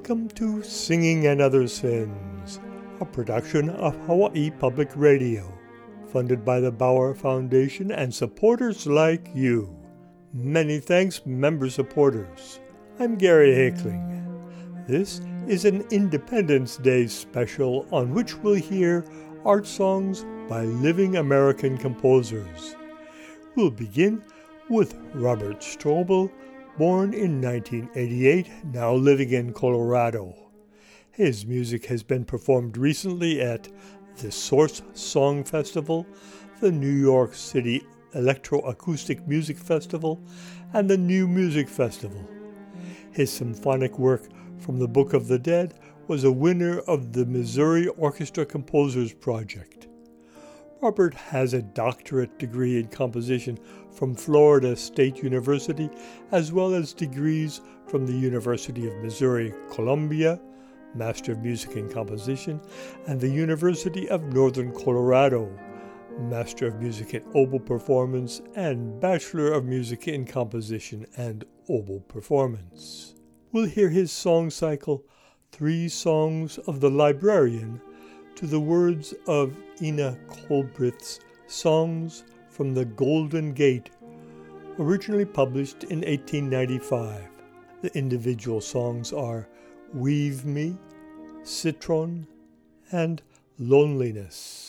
Welcome to Singing and Other Sins, a production of Hawaii Public Radio, funded by the Bauer Foundation and supporters like you. Many thanks, member supporters. I'm Gary Hickling. This is an Independence Day special on which we'll hear art songs by living American composers. We'll begin with Robert Strobel, born in 1988, now living in Colorado. His music has been performed recently at the Source Song Festival, the New York City Electroacoustic Music Festival, and the New Music Festival. His symphonic work from the Book of the Dead was a winner of the Missouri Orchestra Composers Project. Robert has a doctorate degree in composition from Florida State University, as well as degrees from the University of Missouri Columbia, Master of Music in Composition, and the University of Northern Colorado, Master of Music in Oboe Performance, and Bachelor of Music in Composition and Oboe Performance. We'll hear his song cycle, Three Songs of the Librarian, to the words of Ina Colbrith's Songs from the Golden Gate, originally published in 1895. The individual songs are Weave Me, Citron, and Loneliness.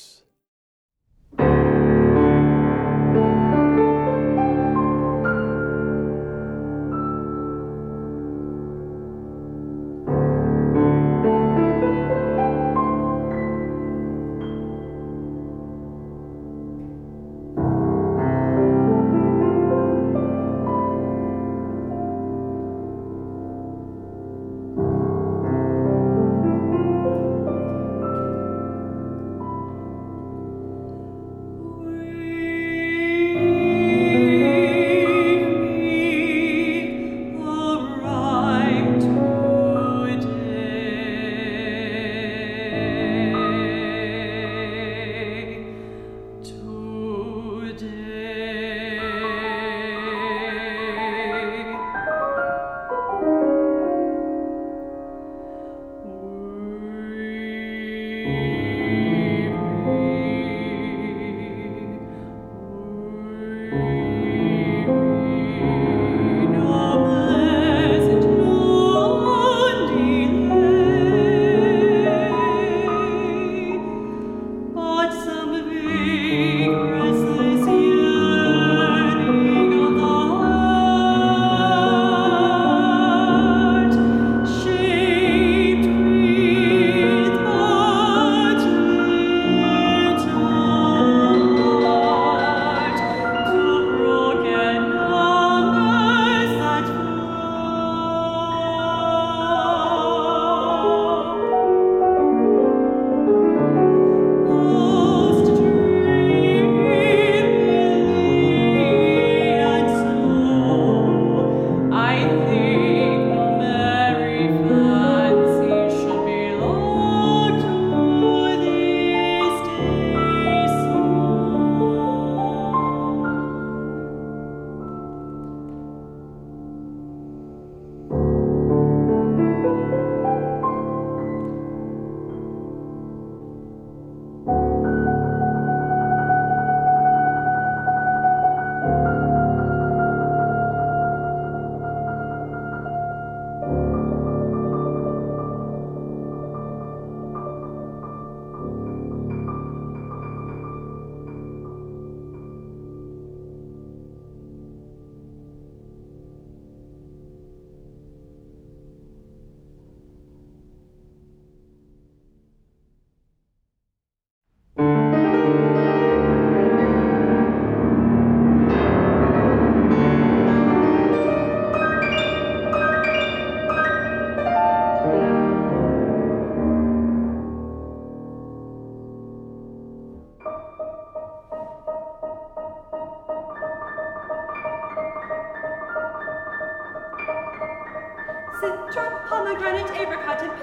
Citron, pomegranate, apricot, and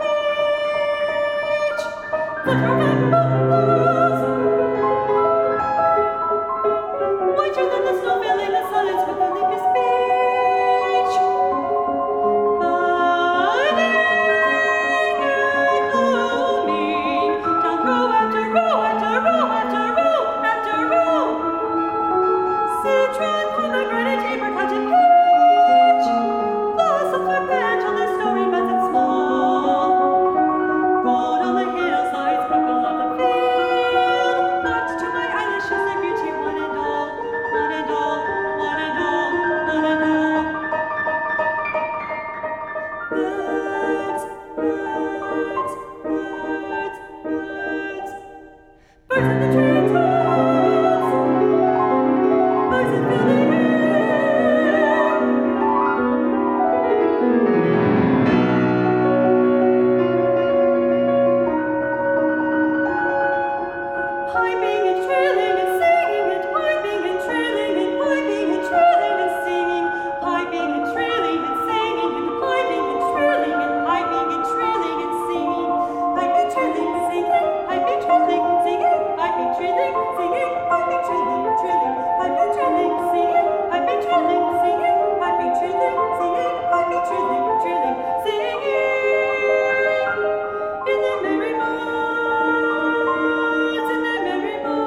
peach. Buttermilk, bubbles. Whiter than the snow veiling the silence with the leafy speech. Banana. Birds in the treetops, birds that fill the air. Piping and trilling and singing and piping and trilling and piping and trilling and singing, piping and trilling and singing and piping and trilling and piping and trilling and singing, piping trilling singing, piping trilling singing, piping trilling singing, piping trilling trilling, piping trilling singing, piping trilling singing, piping trilling singing, piping trilling trilling, singing in the merry months, in the merry months.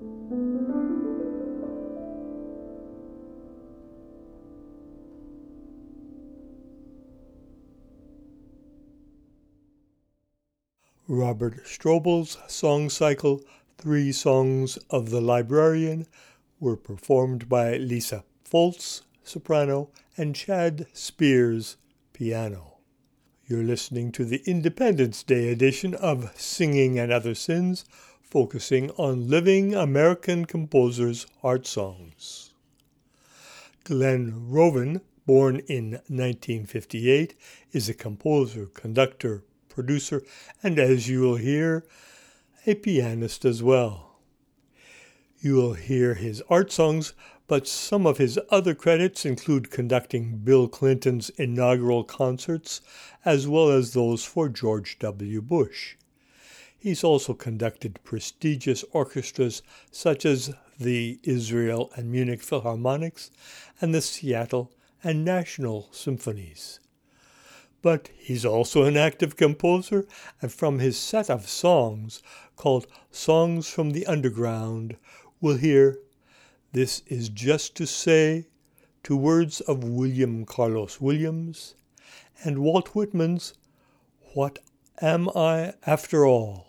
Robert Strobel's song cycle, Three Songs of the Librarian, were performed by Lisa Foltz, soprano, and Chad Spears, piano. You're listening to the Independence Day edition of Singing and Other Sins, focusing on living American composers' art songs. Glenn Roven, born in 1958, is a composer, conductor, producer, and as you will hear, a pianist as well. You will hear his art songs, but some of his other credits include conducting Bill Clinton's inaugural concerts, as well as those for George W. Bush. He's also conducted prestigious orchestras such as the Israel and Munich Philharmonics and the Seattle and National Symphonies. But he's also an active composer, and from his set of songs called Songs from the Underground, we'll hear This Is Just to Say, to words of William Carlos Williams, and Walt Whitman's What Am I After All?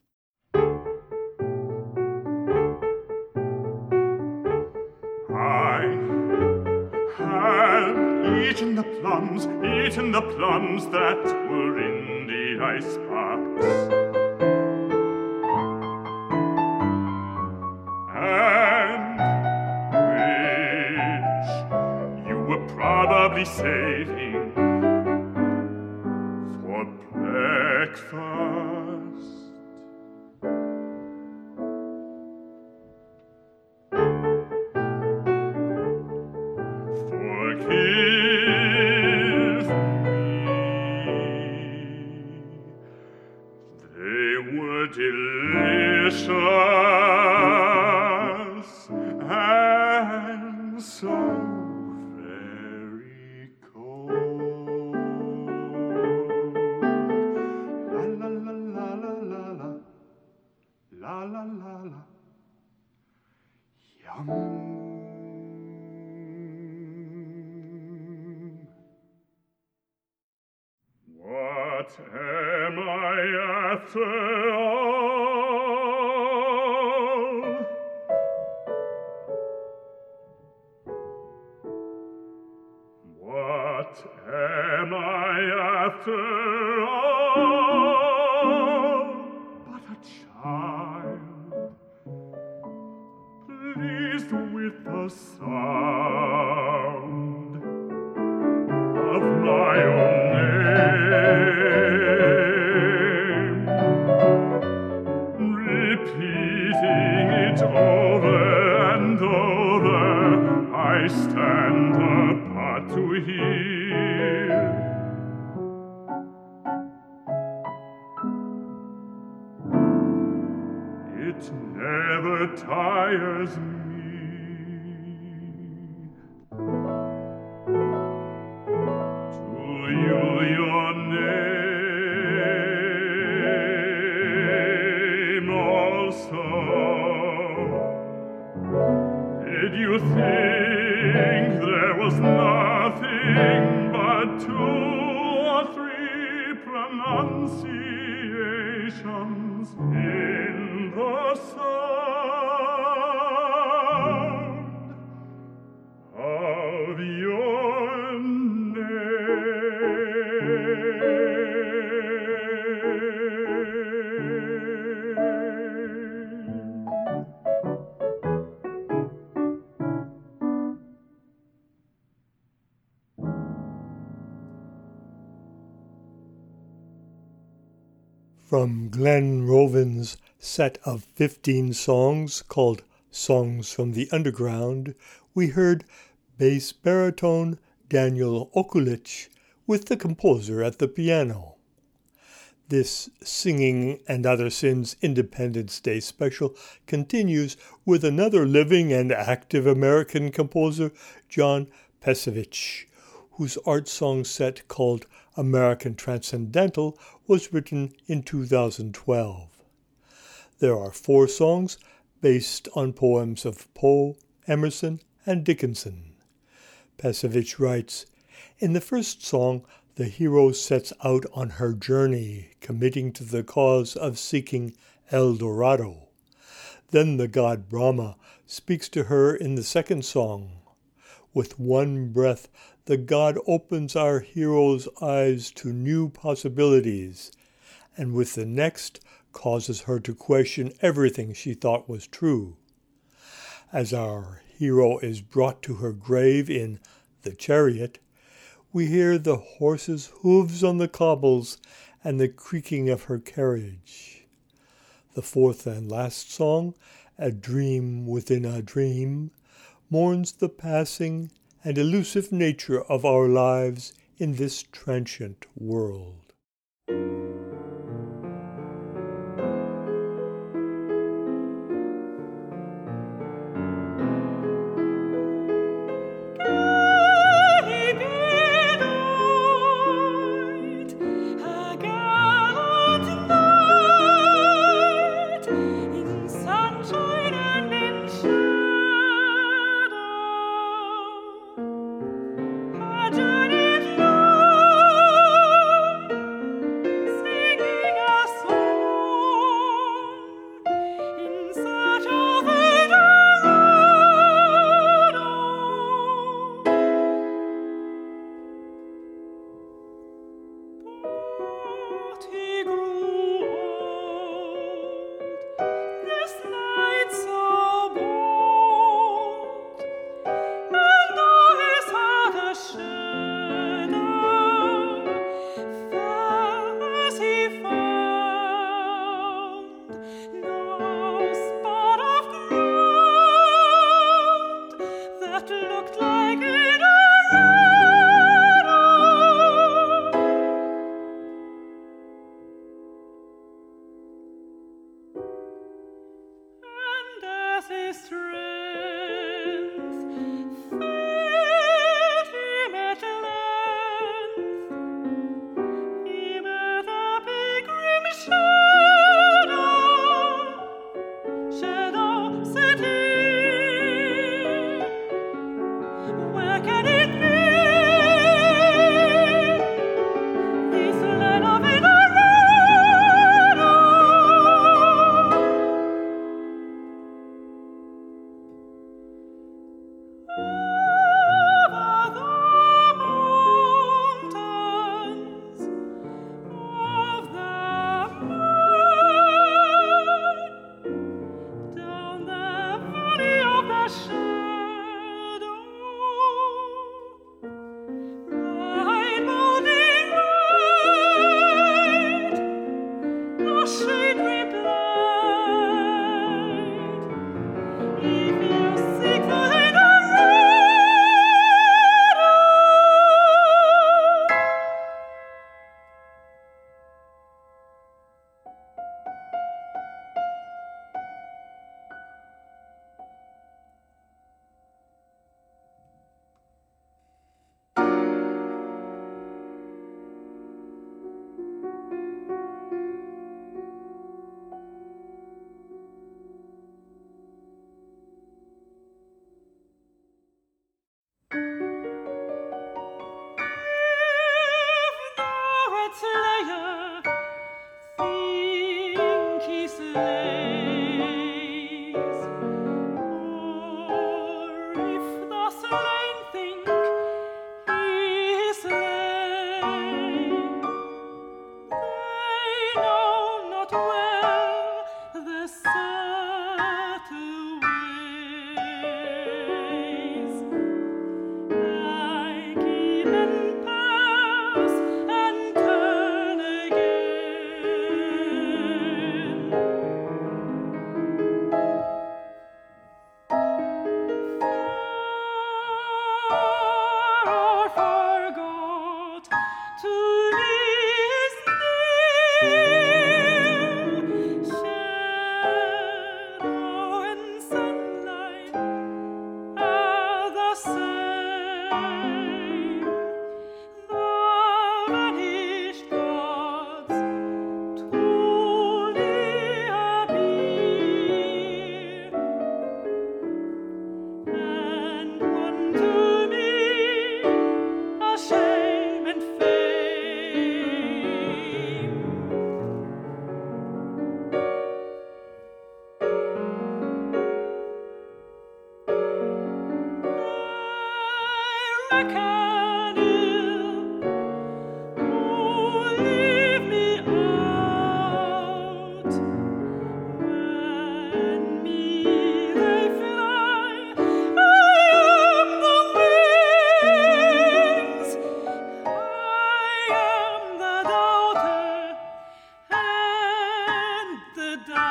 Eaten the plums that were in the icebox, and which you were probably saving for breakfast. Delicious and so very cold. La la la la la la la la la la la. Yum. What am I after all? What am I after all? But a child, pleased with the sound of my own name, repeating it over and over. I stand apart to hear. It never tires me. Your name also. Did you think there was nothing but 2 or 3 pronunciations in the sound of your From Glenn Roven's set of 15 songs called Songs from the Underground, we heard bass baritone Daniel Okulich with the composer at the piano. This Singing and Other Sins Independence Day special continues with another living and active American composer, John Pesevich, whose art song set called American Transcendental was written in 2012. There are 4 songs, based on poems of Poe, Emerson, and Dickinson. Pasevich writes, "In the first song, the hero sets out on her journey, committing to the cause of seeking El Dorado. Then the god Brahma speaks to her in the second song. With one breath, the god opens our hero's eyes to new possibilities, and with the next, causes her to question everything she thought was true. As our hero is brought to her grave in The Chariot, we hear the horse's hooves on the cobbles and the creaking of her carriage. The fourth and last song, A Dream Within a Dream, mourns the passing and elusive nature of our lives in this transient world."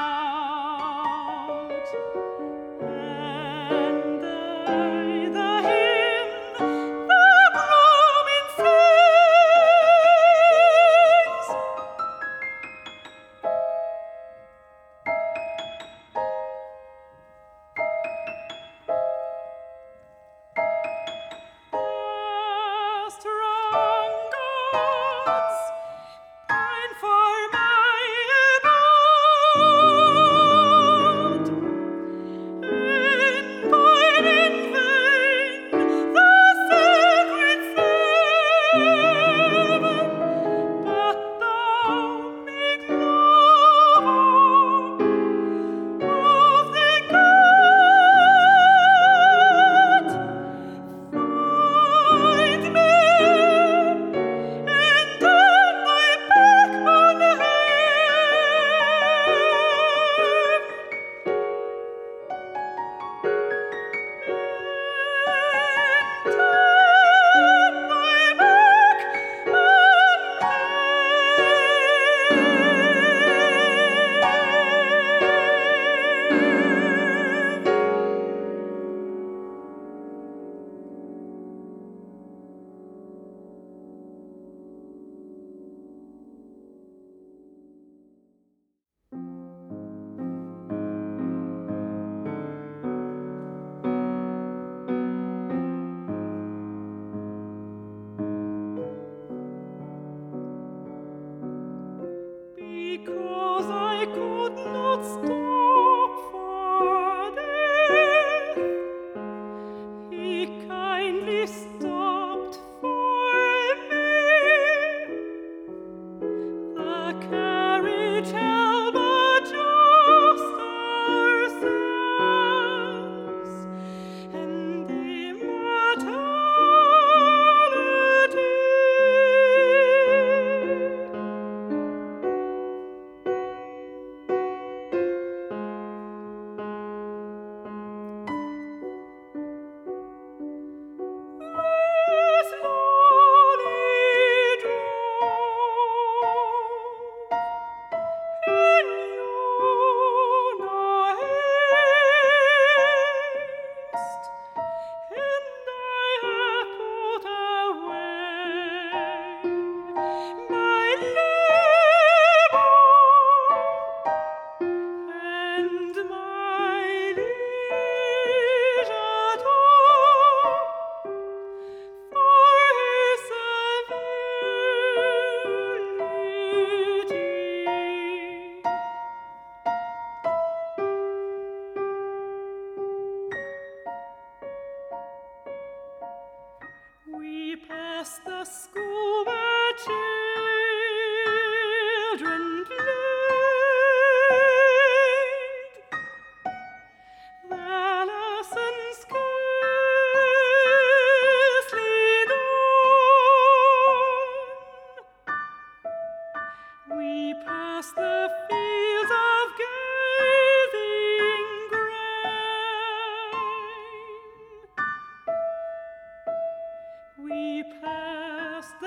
And I, the hymn, the gloaming sings. The strong gods pine for my abode, and pine in vain the sacred seven. But thou, make love of the God. Find me, and turn thy back on him. And turn thy back on him. Because I could not stop for death, he kindly stopped for me. The carriage held but just ourselves and immortality. Slowly drove, and you no haste, and I have put away my labor and my leisure too, for his civility. We passed the school where children played, the lessons scarcely done. We passed the fields of gazing grain. We passed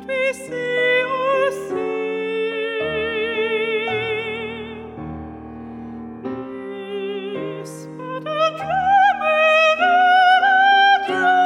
that we see or sing is but a dream within a dream.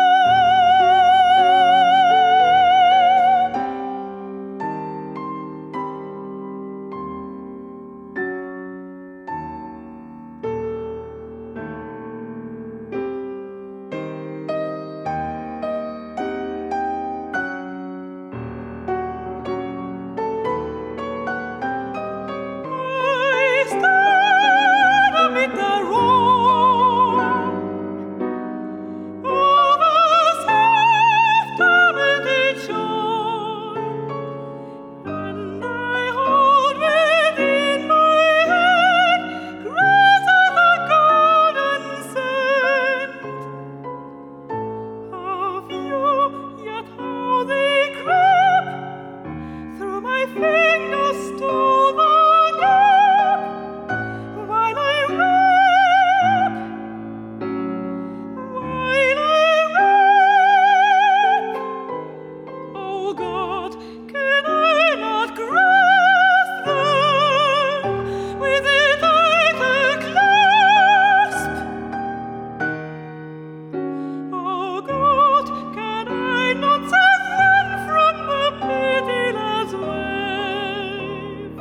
I stand amid the roar of a soft-tormented shore, and I hold within my hand grains of the golden scent of you, yet how they creep through my fingers to the dark, while I weep. Oh God, can I not grasp them with a tighter clasp? Oh God, can I not save them from the pitiless wave?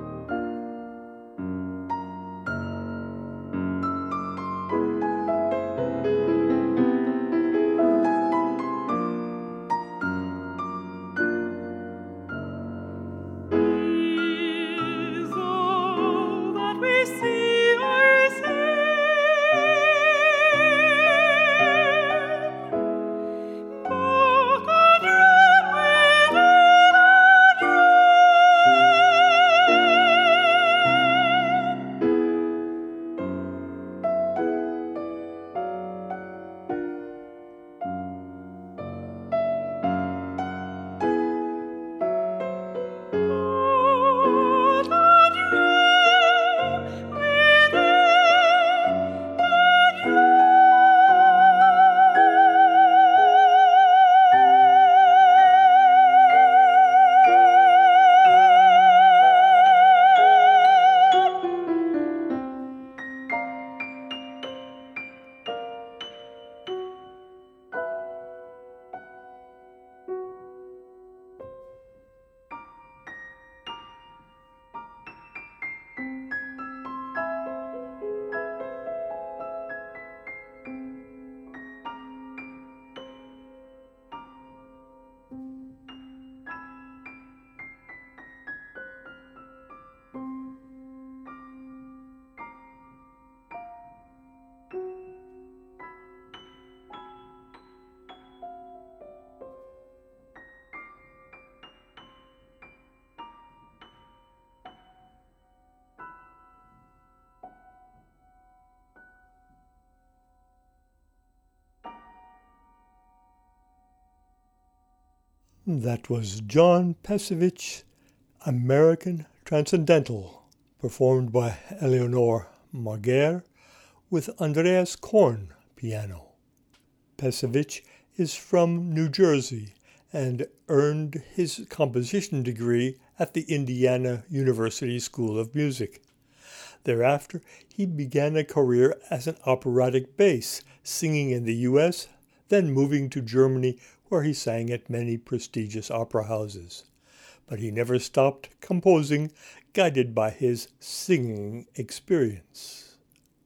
Is all that we see or sing but a dream within a That was John Pasevich, American Transcendental, performed by Eleonore Marguer with Andreas Korn piano. Pasevich is from New Jersey and earned his composition degree at the Indiana University School of Music. Thereafter, he began a career as an operatic bass, singing in the U.S., then moving to Germany, where he sang at many prestigious opera houses. But he never stopped composing, guided by his singing experience.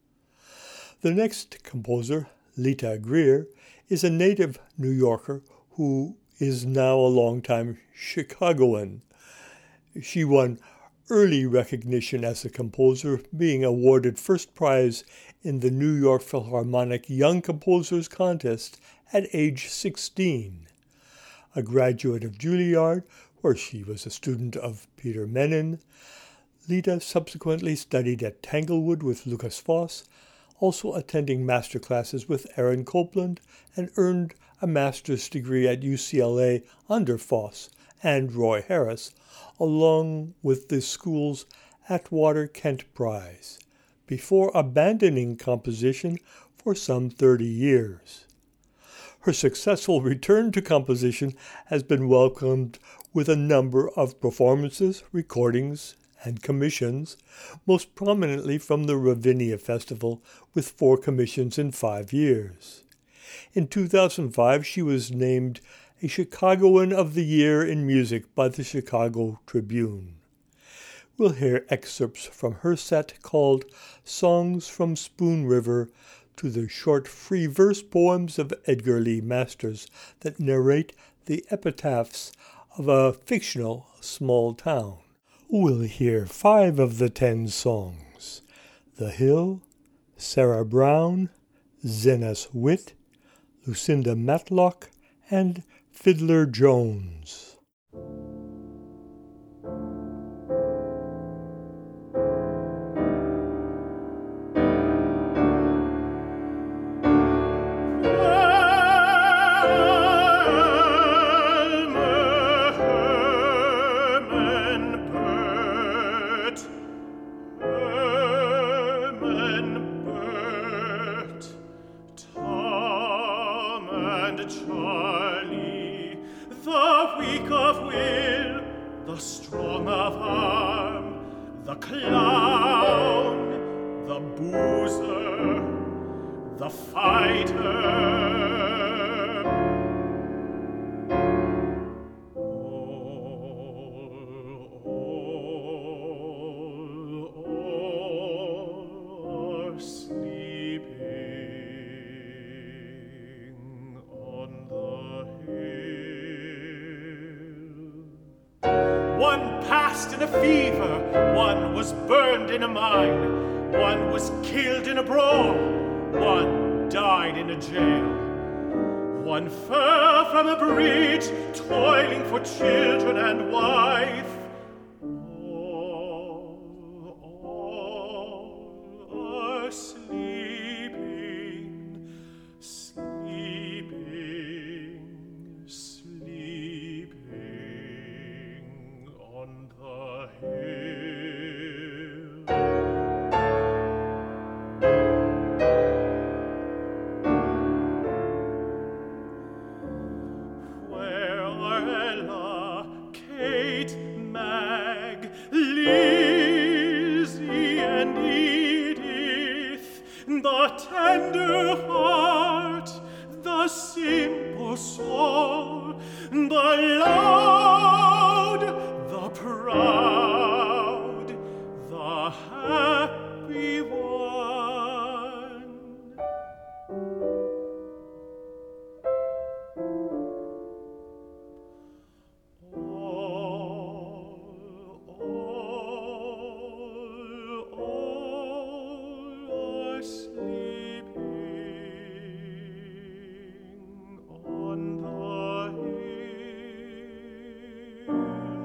The next composer, Lita Greer, is a native New Yorker who is now a longtime Chicagoan. She won early recognition as a composer, being awarded first prize in the New York Philharmonic Young Composers Contest at age 16. A graduate of Juilliard, where she was a student of Peter Menin, Lita subsequently studied at Tanglewood with Lucas Foss, also attending master classes with Aaron Copland, and earned a master's degree at UCLA under Foss and Roy Harris, along with the school's Atwater Kent Prize, before abandoning composition for some 30 years. Her successful return to composition has been welcomed with a number of performances, recordings, and commissions, most prominently from the Ravinia Festival, with 4 commissions in 5 years. In 2005, she was named a Chicagoan of the Year in Music by the Chicago Tribune. We'll hear excerpts from her set called Songs from Spoon River to the short free verse poems of Edgar Lee Masters that narrate the epitaphs of a fictional small town. We'll hear 5 of the 10 songs: The Hill, Sarah Brown, Zenas Witt, Lucinda Matlock, and Fiddler Jones. Charlie, the weak of will, the strong of arm, the clown, the boozer, the fighter. All are sleeping on the hill. One passed in a fever, one was burned in a mine, one was killed in a brawl, one died in a jail. One fell from a bridge, toiling for children and wife. All are sleeping, sleeping, sleeping on the hill. Where are Ella, Kate, Mag, Lizzie, and Edith, the tender heart, the simple soul, the loud, the proud, the happy one? All are sleeping on the hill.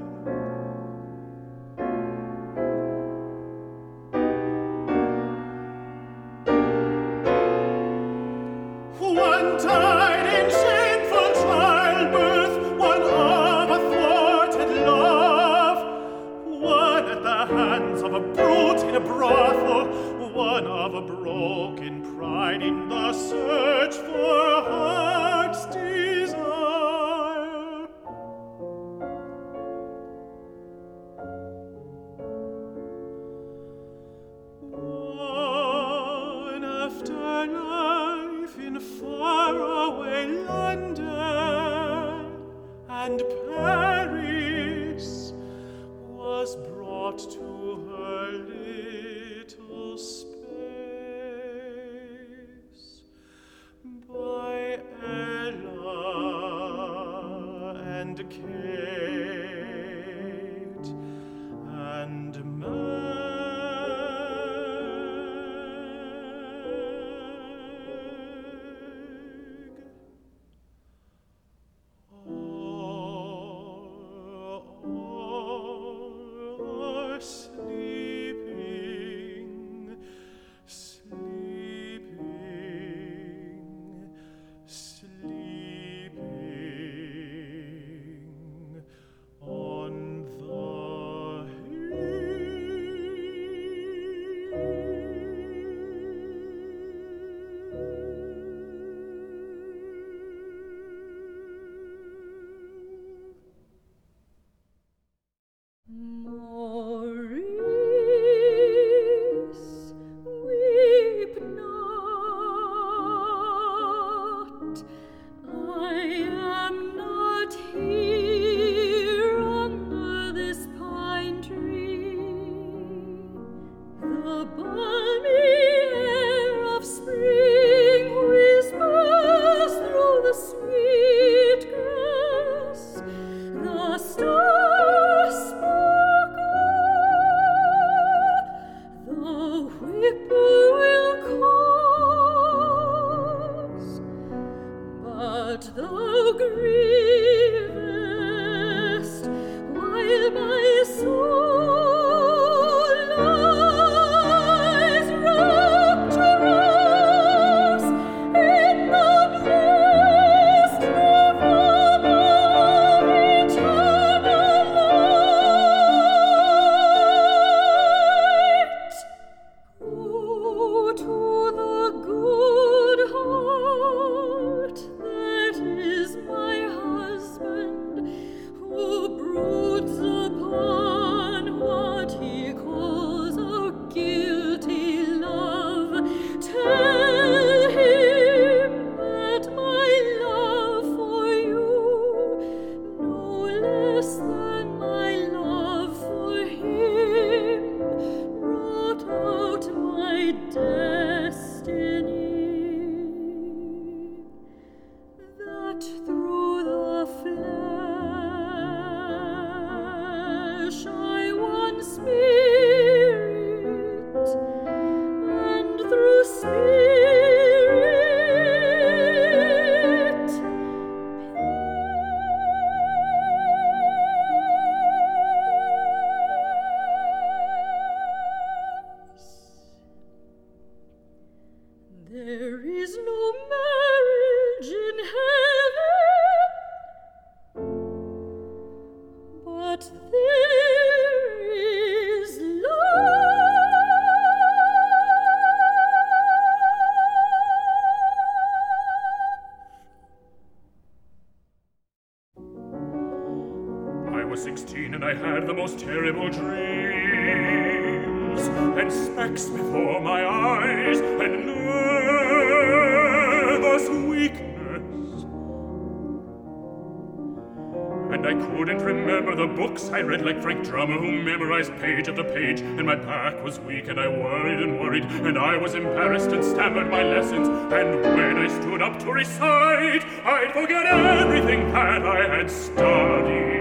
One died in shameful childbirth, one of a thwarted love, one at the hands of a brute in a brothel, one of a broken pride in the search for heart's desire. One after life in faraway London and Paris was brought to her little space by Ella and Kate and Meg. All are sleeping, sleeping, sleeping grievest, while my soul lies rapturous in the blessed nirvana of eternal light. Oh, to the good heart that is my husband, who broods upon what he calls a guilty love, tell him that my love for you, no less than my love for him, wrought out my destiny, that through the flesh I won spirit, and through spirit peace. There is no marriage in heaven, but there is love. I was 16 and I had the most terrible dreams, and specks before my eyes, and nervous weakness. And I couldn't remember the books I read, like Frank Drummer, who memorized page after page, and my back was weak and I worried and worried, and I was embarrassed and stammered my lessons, and when I stood up to recite, I'd forget everything that I had studied.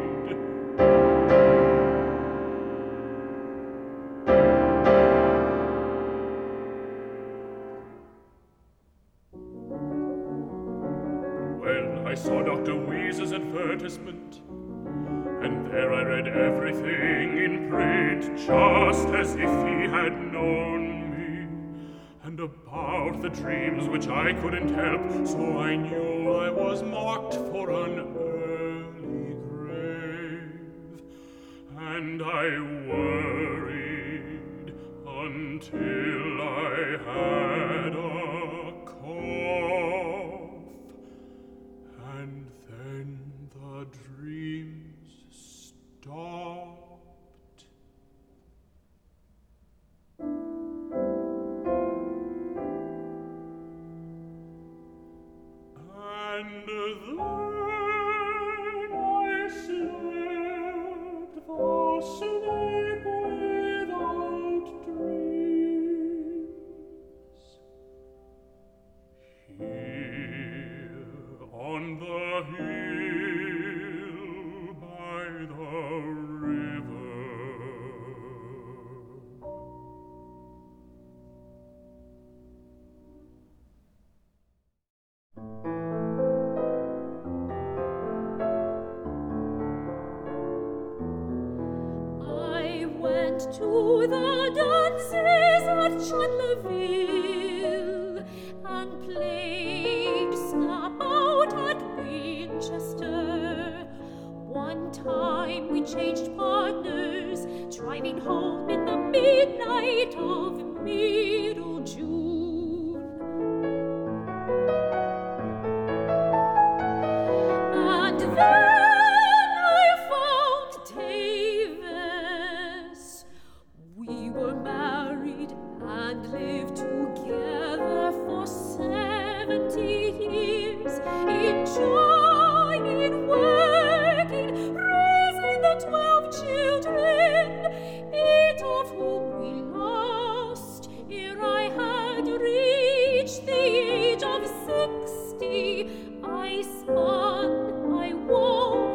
Well, I saw Dr. Weese's advertisement, and there I read everything in print, just as if he had known me, and about the dreams which I couldn't help, so I knew I was marked for an early grave, and I worried until I had a cough, and then the dreams stopped. And then I slept the sleep without dreams. Here on the hill by the river, I went to the dances at Chanleville and played snap out at Winchester. One time we changed partners, driving home in the midnight of middle June. And then I found Davis. We were married and lived together for 70 years, enjoying, working, raising the 12 children, 8 of whom we lost ere I had reached the age of 60. I spun, I wove,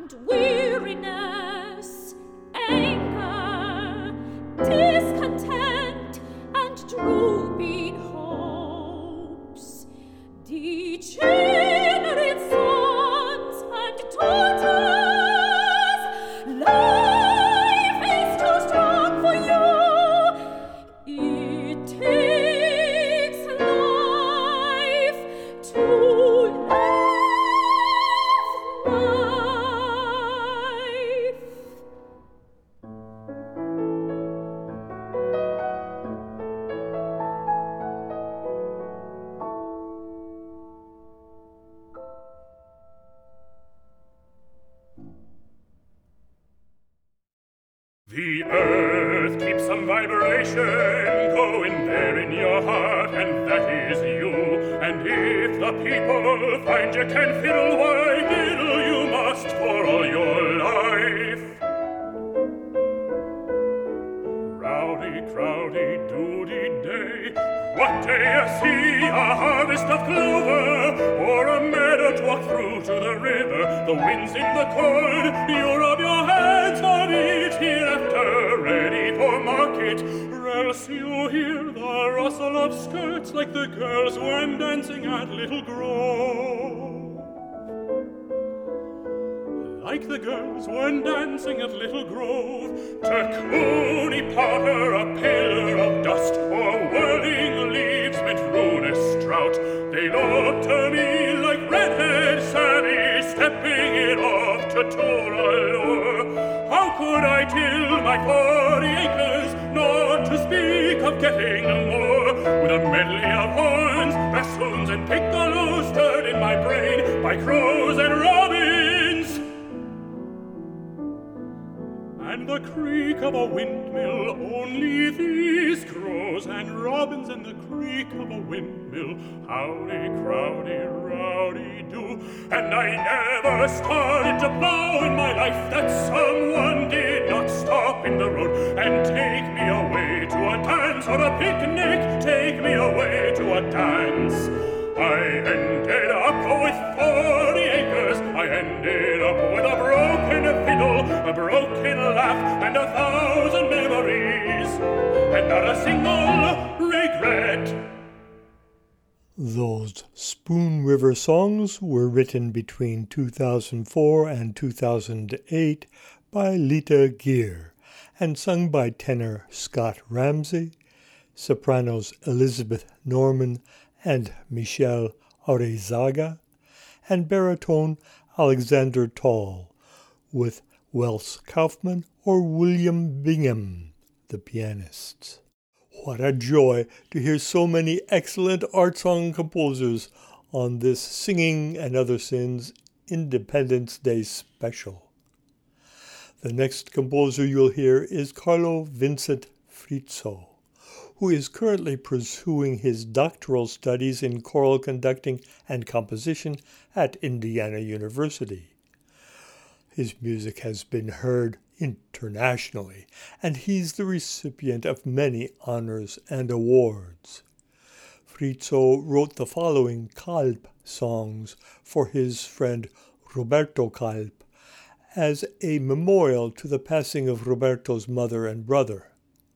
and weariness, anger, discontent, and drooping hopes, degenerate sons and daughters, life is too strong for you. It takes life to love life. The earth keeps some vibration going there in your heart, and that is you. And if the people find you can fiddle, why fiddle you must for all your life. Rowdy, crowdy, doody day, what do you see? A harvest of clover, or a meadow to walk through to the river? The wind's in the corn, you rub your hands on it, hereafter ready for market. Or else you hear the rustle of skirts like the girls when dancing at Little Grove. Like the girls when dancing at Little Grove, to Cooney Potter a pillar of dust, or whirling leaves meant ruinous drought. They look to me like redhead Sammy stepping it off to Tooralore. How could I till my 40 acres, not to speak of getting more? With a medley of horns, bassoons, and piccolos stirred in my brain by crows and robins, and the creak of a windmill, only these crows and robins and the creak of a windmill. Howdy, crowdy, rowdy do. And I never started to plow in my life that someone did not stop in the road and take me away to a dance or a picnic, take me away to a dance. I ended up with 40 acres, I ended up with a broken fiddle, a broken laugh, and 1,000 memories, and not a single regret. Those Spoon River songs were written between 2004 and 2008 by Lita Gear and sung by tenor Scott Ramsey, sopranos Elizabeth Norman and Michelle Orezaga, and baritone Alexander Tall, with Wells Kaufman or William Bingham, the pianists. What a joy to hear so many excellent art song composers on this Singing and Other Sins Independence Day special. The next composer you'll hear is Carlo Vincent Frizzo, who is currently pursuing his doctoral studies in choral conducting and composition at Indiana University. His music has been heard internationally, and he's the recipient of many honors and awards. Frizzo wrote the following Kalb songs for his friend Roberto Kalb as a memorial to the passing of Roberto's mother and brother.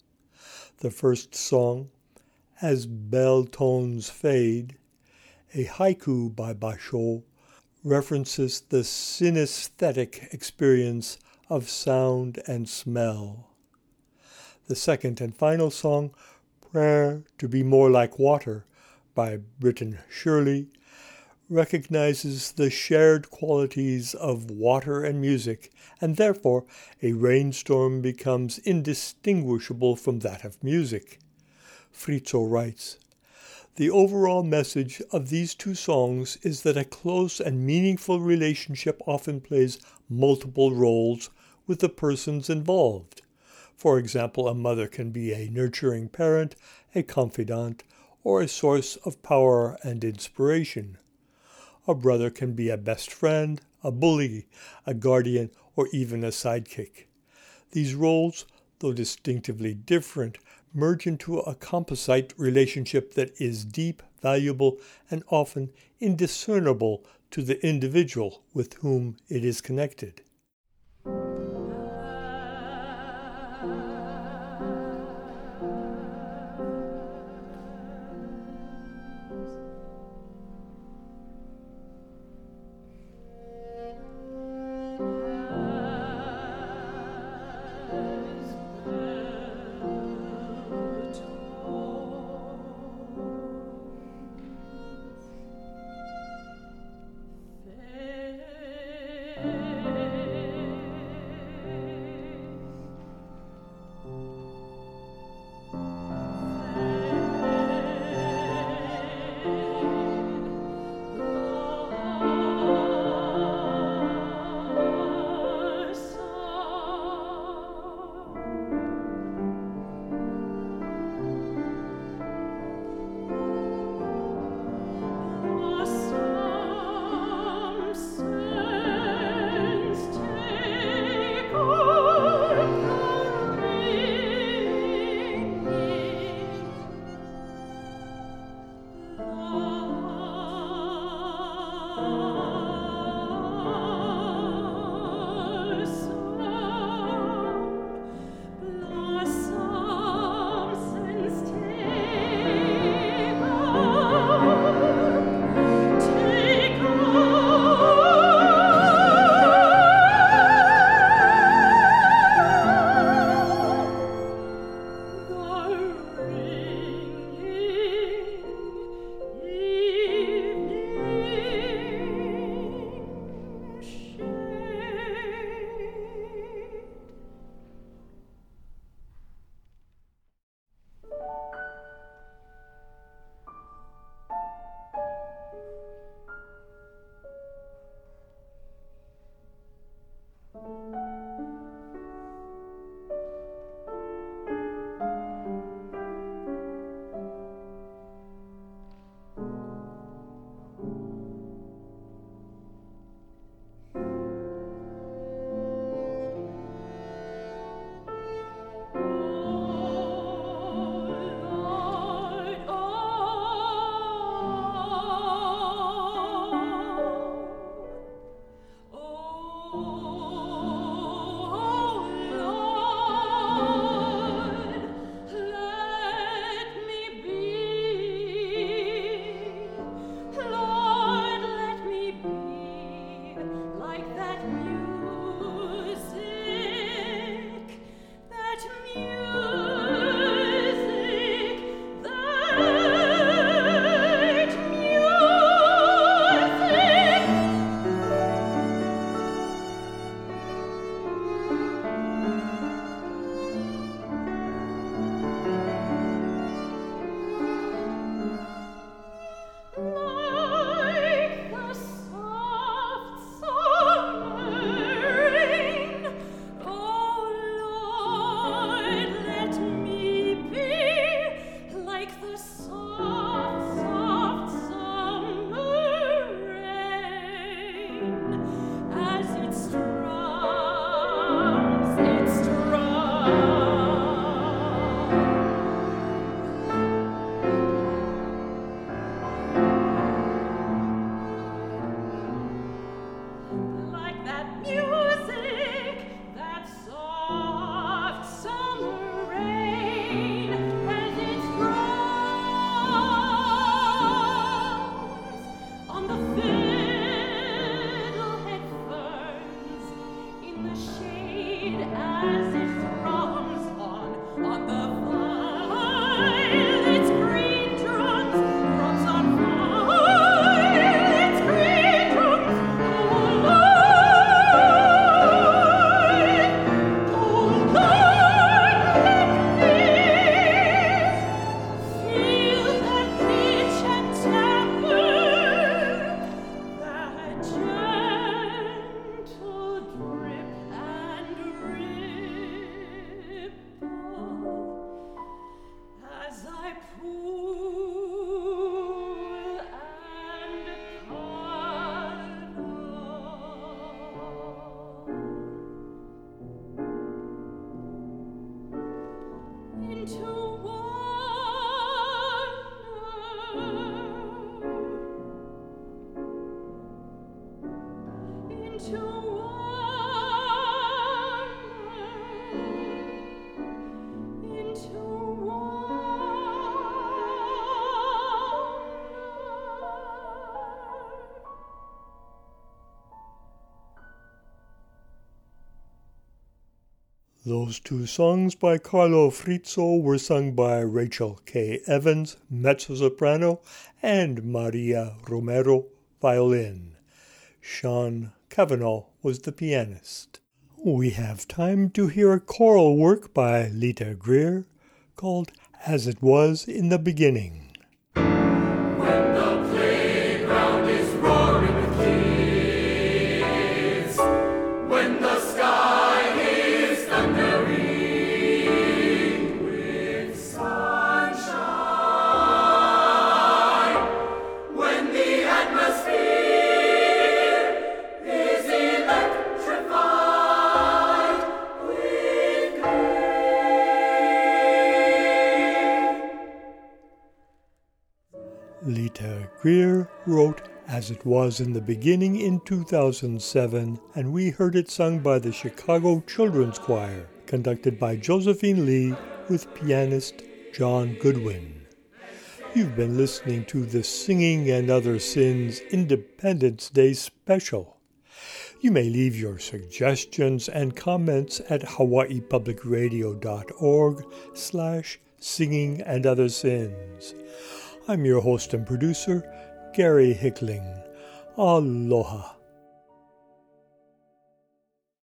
The first song, As Bell Tones Fade, a haiku by Basho, references the synesthetic experience of sound and smell. The second and final song, Prayer to Be More Like Water, by Britton Shirley, recognizes the shared qualities of water and music, and therefore a rainstorm becomes indistinguishable from that of music. Frizzo writes, "The overall message of these two songs is that a close and meaningful relationship often plays multiple roles with the persons involved. For example, a mother can be a nurturing parent, a confidant, or a source of power and inspiration. A brother can be a best friend, a bully, a guardian, or even a sidekick. These roles, though distinctively different, merge into a composite relationship that is deep, valuable, and often indiscernible to the individual with whom it is connected." Those two songs by Carlo Frizzo were sung by Rachel K. Evans, mezzo-soprano, and Maria Romero, violin. Sean Cavanaugh was the pianist. We have time to hear a choral work by Lita Greer called As It Was in the Beginning. When the playground is roaring with kids, when the sky is thundering with sunshine, when the atmosphere is electrified with glee. Lita Greer wrote As It Was in the Beginning in 2007, and we heard it sung by the Chicago Children's Choir, conducted by Josephine Lee with pianist John Goodwin. You've been listening to the Singing and Other Sins Independence Day Special. You may leave your suggestions and comments at hawaiipublicradio.org/singingandother-sins. I'm your host and producer, Gary Hickling. Aloha.